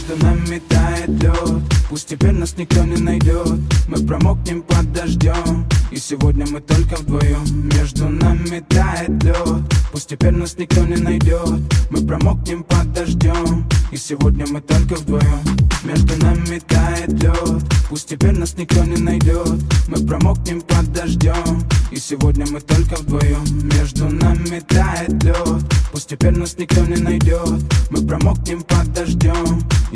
Между нами тает лед, пусть теперь нас никто не найдет. Мы промокнем под дождем, и сегодня мы только вдвоем. Между нами тает лед, пусть теперь нас никто не найдет. Мы промокнем под дождем, и сегодня мы только вдвоем. Между нами тает лед, пусть теперь нас никто не найдет. Мы промокнем под дождем, и сегодня мы только вдвоем. Между нами тает лед, пусть теперь нас никто не найдет. Мы промокнем под дождем.